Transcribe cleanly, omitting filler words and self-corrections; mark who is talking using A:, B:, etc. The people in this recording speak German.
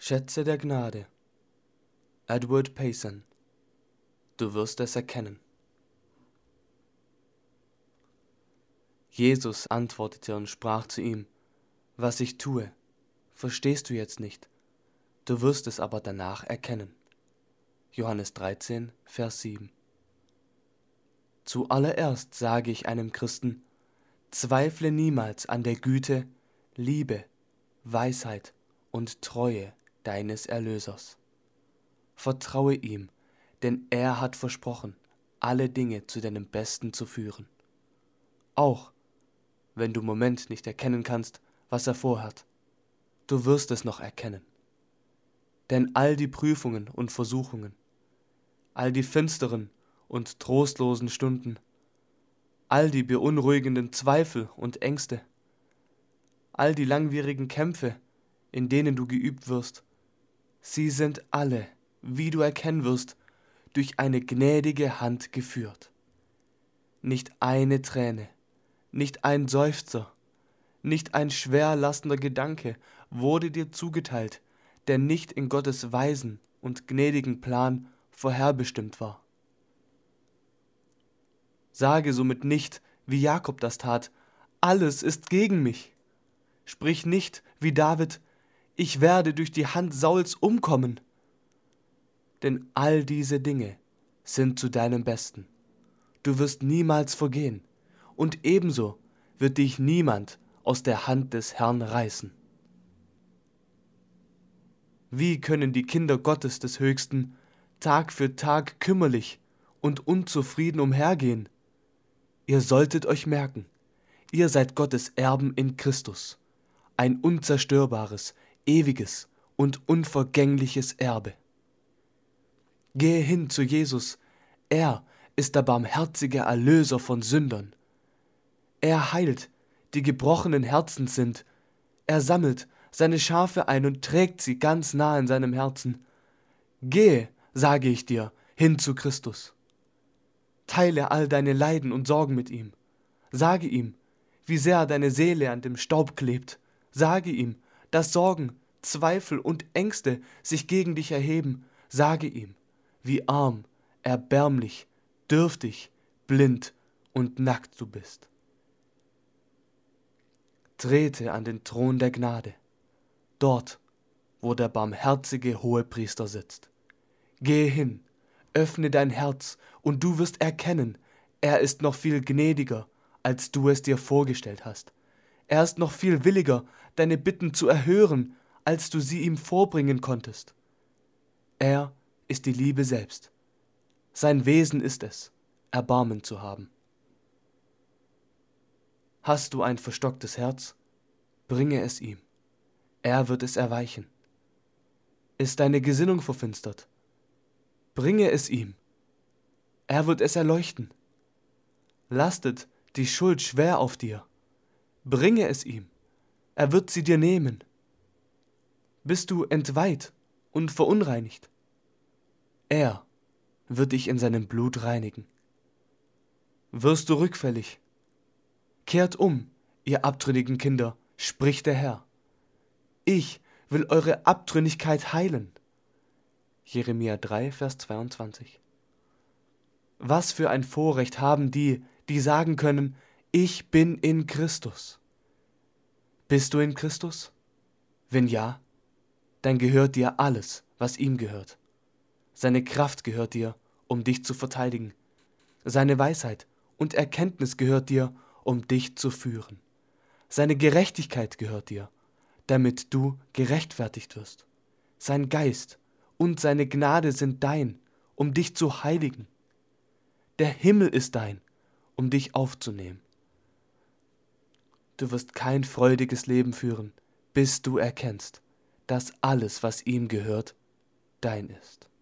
A: Schätze der Gnade. Edward Payson. Du wirst es erkennen. Jesus antwortete und sprach zu ihm: Was ich tue, verstehst du jetzt nicht, du wirst es aber danach erkennen. Johannes 13, Vers 7. Zuallererst sage ich einem Christen: Zweifle niemals an der Güte, Liebe, Weisheit und Treue deines Erlösers. Vertraue ihm, denn er hat versprochen, alle Dinge zu deinem Besten zu führen. Auch wenn du im Moment nicht erkennen kannst, was er vorhat, du wirst es noch erkennen. Denn all die Prüfungen und Versuchungen, all die finsteren und trostlosen Stunden, all die beunruhigenden Zweifel und Ängste, all die langwierigen Kämpfe, in denen du geübt wirst, sie sind alle, wie du erkennen wirst, durch eine gnädige Hand geführt. Nicht eine Träne, nicht ein Seufzer, nicht ein schwer lastender Gedanke wurde dir zugeteilt, der nicht in Gottes weisen und gnädigen Plan vorherbestimmt war. Sage somit nicht, wie Jakob das tat: Alles ist gegen mich. Sprich nicht, wie David: Ich werde durch die Hand Sauls umkommen. Denn all diese Dinge sind zu deinem Besten. Du wirst niemals vergehen, und ebenso wird dich niemand aus der Hand des Herrn reißen. Wie können die Kinder Gottes des Höchsten Tag für Tag kümmerlich und unzufrieden umhergehen? Ihr solltet euch merken, ihr seid Gottes Erben in Christus, ein unzerstörbares, ewiges und unvergängliches Erbe. Gehe hin zu Jesus, er ist der barmherzige Erlöser von Sündern. Er heilt, die gebrochenen Herzens sind, er sammelt seine Schafe ein und trägt sie ganz nah in seinem Herzen. Gehe, sage ich dir, hin zu Christus. Teile all deine Leiden und Sorgen mit ihm. Sage ihm, wie sehr deine Seele an dem Staub klebt. Sage ihm, dass Sorgen, Zweifel und Ängste sich gegen dich erheben. Sage ihm, wie arm, erbärmlich, dürftig, blind und nackt du bist. Trete an den Thron der Gnade, dort, wo der barmherzige Hohepriester sitzt. Gehe hin, öffne dein Herz, und du wirst erkennen, er ist noch viel gnädiger, als du es dir vorgestellt hast. Er ist noch viel williger, deine Bitten zu erhören, als du sie ihm vorbringen konntest. Er ist die Liebe selbst. Sein Wesen ist es, Erbarmen zu haben. Hast du ein verstocktes Herz? Bringe es ihm. Er wird es erweichen. Ist deine Gesinnung verfinstert? Bringe es ihm. Er wird es erleuchten. Lastet die Schuld schwer auf dir? Bringe es ihm. Er wird sie dir nehmen. Bist du entweiht und verunreinigt? Er wird dich in seinem Blut reinigen. Wirst du rückfällig? Kehrt um, ihr abtrünnigen Kinder, spricht der Herr. Ich will eure Abtrünnigkeit heilen. Jeremia 3, Vers 22. Was für ein Vorrecht haben die, die sagen können: Ich bin in Christus. Bist du in Christus? Wenn ja, dann gehört dir alles, was ihm gehört. Seine Kraft gehört dir, um dich zu verteidigen. Seine Weisheit und Erkenntnis gehört dir, um dich zu führen. Seine Gerechtigkeit gehört dir, damit du gerechtfertigt wirst. Sein Geist und seine Gnade sind dein, um dich zu heiligen. Der Himmel ist dein, um dich aufzunehmen. Du wirst kein freudiges Leben führen, bis du erkennst, dass alles, was ihm gehört, dein ist.